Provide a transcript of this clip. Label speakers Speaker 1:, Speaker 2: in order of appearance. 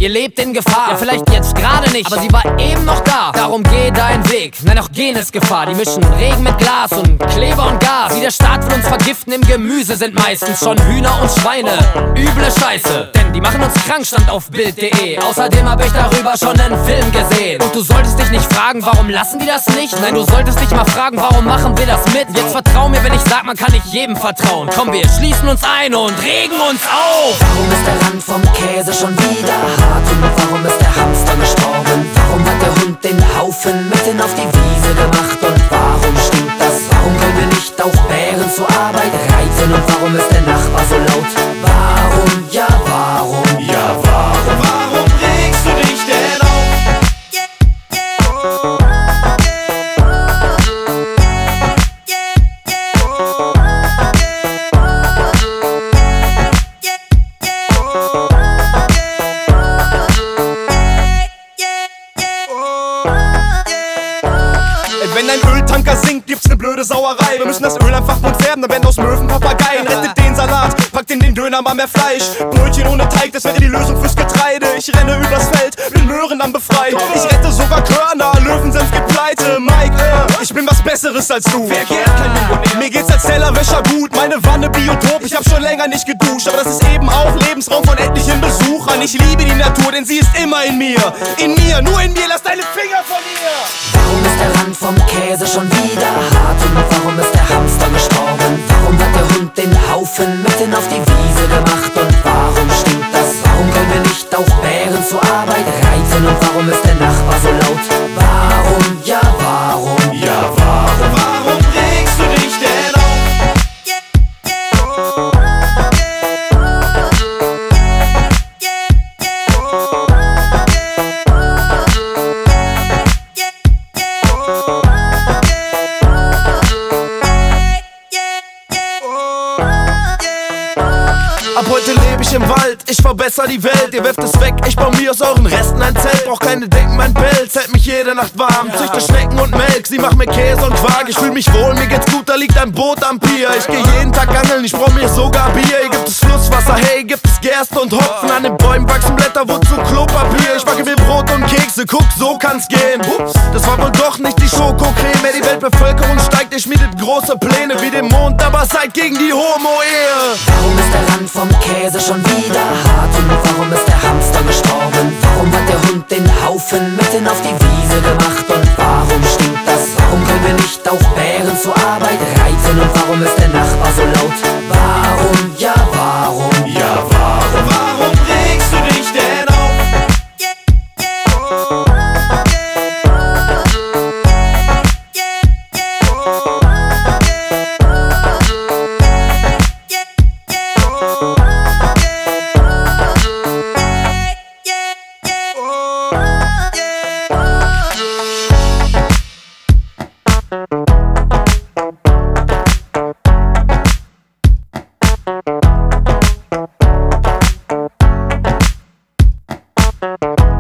Speaker 1: Ihr lebt in Gefahr, ja vielleicht jetzt gerade nicht, aber sie war eben noch da. Darum geh deinen Weg, nein auch gehen ist Gefahr. Die mischen Regen mit Glas und Kleber und Gas, die der Staat will uns vergiften. Im Gemüse sind meistens schon Hühner und Schweine. Üble Scheiße, denn die machen uns krank, stand auf Bild.de. Außerdem hab ich darüber schon einen Film gesehen. Und du solltest dich nicht fragen, warum lassen die das nicht? Nein, du solltest dich mal fragen, warum machen wir das mit? Jetzt vertrau mir, wenn ich sag, man kann nicht jedem vertrauen. Komm, wir schließen uns ein und regen uns auf.
Speaker 2: Warum ist der Rand vom Käse schon wieder hart? Und warum ist der Hamster gestorben? Warum hat der Hund den Haufen mitten auf die Wiese gemacht? Und warum stinkt das? Warum können wir nicht auch Bären zur Arbeit reiten? Und warum ist der Nachbar so laut? Warum, ja warum?
Speaker 3: Ja warum? Warum regst du dich denn auf? Wenn dein Öltanker sinkt, gibt's ne blöde Sauerei. Wir müssen das Öl einfach gut färben, dann werden aus Möwen Papageien. Rettet den Salat, packt in den Döner mal mehr Fleisch. Brötchen ohne Teig, das wäre die Lösung fürs Getreide. Ich renne übers Feld, bin Möhren am befreien. Ich rette sogar Körner, Löwensenf geht pleite. Mike, ich bin was Besseres als du. Wer kennt kein Millionär? Mir geht's als Tellerwäscher gut, meine Wanne Biotop. Ich hab schon länger nicht geduscht, aber das ist eben auch Lebensraum von etlichen Besuchern. Ich liebe die Natur, denn sie ist immer in mir. In mir, nur in mir, lass deine Finger von ihr.
Speaker 2: Warum ist der Rand vom Käse schon wieder hart? Und warum ist der Hamster gestorben? Warum hat der Hund den Haufen mitten auf die Wiese gemacht? Und warum stinkt das? Warum können wir nicht auch Bären zur Arbeit reiten? Und warum ist der Nachbar so laut? Warum, ja warum?
Speaker 3: Ja warum? Warum regst du dich denn auf? Ab heute lebe ich im Wald, ich verbessere die Welt. Ihr werft es weg, ich baue mir aus euren Resten ein Zelt. Brauch keine Decken, mein Pelz hält mich jede Nacht warm. Züchte Schnecken und Melk, sie machen mir Käse und Quark. Ich fühl mich wohl, mir geht's gut, da liegt ein Boot am Pier. Ich geh jeden Tag angeln, ich brauch mir sogar Bier. Hier gibt es Flusswasser, hey, gibt es Gerste und Hopfen. An den Bäumen wachsen Blätter, wozu Klopapier? Ich backe mir Brot und Kekse, guck, so kann's gehen. Ups, das war wohl doch nicht die Schokocreme. Die Weltbevölkerung steigt, ihr schmiedet große Pläne wie den Mond, aber seid gegen die Homo-Ehe.
Speaker 2: Warum ist der Rand vom Käse schon wieder hart? Und warum ist der Hamster gestorben? Warum hat der Hund den Haufen mitten auf die Wiese gemacht? Und warum stinkt das? Warum können wir nicht auch Bären zur Arbeit reiten? Und warum ist der Nachbar so laut? Warum, ja warum?
Speaker 3: Ja warum? Warum regst du dich denn auf?
Speaker 4: Yeah.